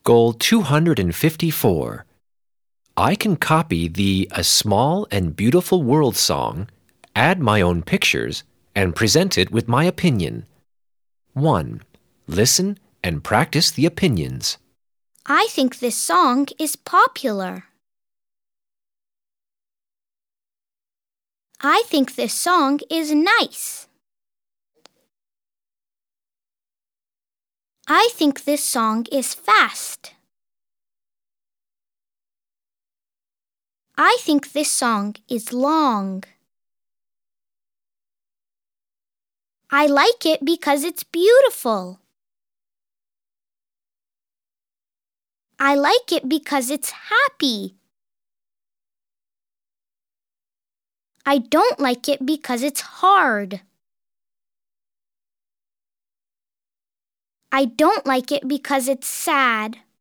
Goal 254. I can copy the A Small and Beautiful World song, add my own pictures, and present it with my opinion. 1. Listen and practice the opinions. I think this song is popular. I think this song is nice. I think this song is fast. I think this song is long. I like it because it's beautiful. I like it because it's happy. I don't like it because it's hard. I don't like it because it's sad.